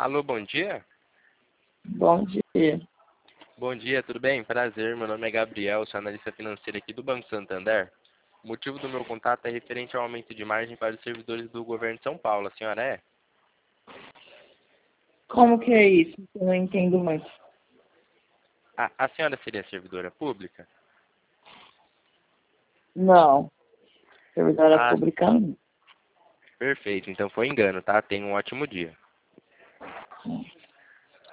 Alô, bom dia? Bom dia. Bom dia, tudo bem? Prazer, meu nome é Gabriel, sou analista financeiro aqui do Banco Santander. O motivo do meu contato é referente ao aumento de margem para os servidores do governo de São Paulo. A senhora é? Como que é isso? Eu não entendo muito. A senhora seria servidora pública? Não, servidora Ah, pública não. perfeito. Então foi engano, tá? Tenha um ótimo dia.